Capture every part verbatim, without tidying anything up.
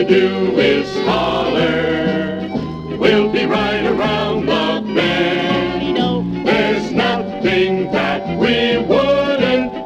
to do is holler. We'll be right around the bend. There's nothing that we wouldn't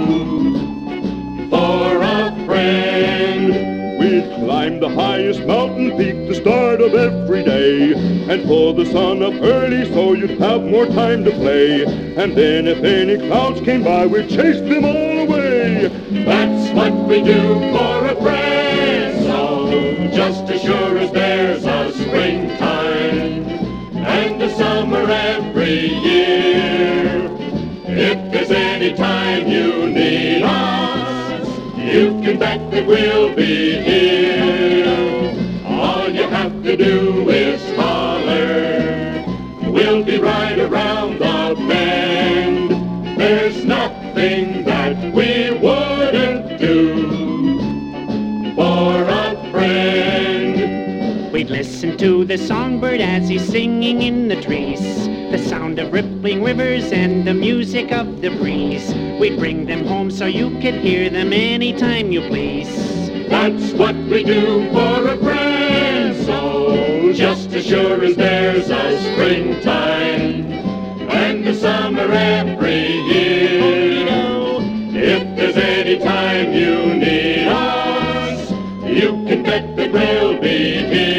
do for a friend. We'd climb the highest mountain peak, the start of every day, and pull the sun up early so you'd have more time to play. And then if any clouds came by, we'd chase them all away. That's what we do for a friend. So just as sure as there's a springtime and a summer every year, if there's any time you need us, you can bet that we'll be here. All you have to do is holler. We'll be right around the bend. There's nothing that we wouldn't do for a friend. We'd listen to the songbird as he's singing in the trees, the sound of rippling rivers and the music of the breeze. We'd bring them home so you could hear them anytime you please. That's what we do for a friend. So just as sure as there's a springtime and a summer every year, if there's any time you need us, you can bet that we'll be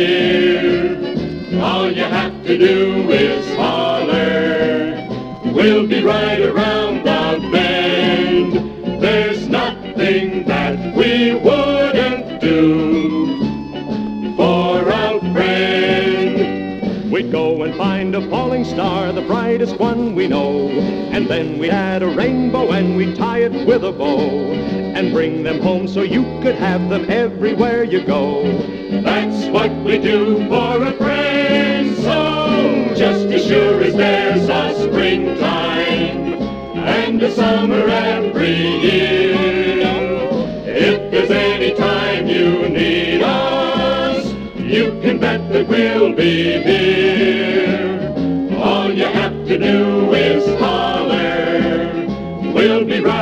here. All you have to do is holler. We'll be right around the bend. There's nothing that we wouldn't do for a friend. We'd go and find a falling star, the brightest one we know, and then we'd add a rainbow and we'd tie it with a bow, and bring them home so you could have them everywhere you go. That's what we do for a friend. So just as sure as there's a springtime and a summer every year, if there's any time you need us, you can bet that we'll be here. All you have to do is holler. We'll be right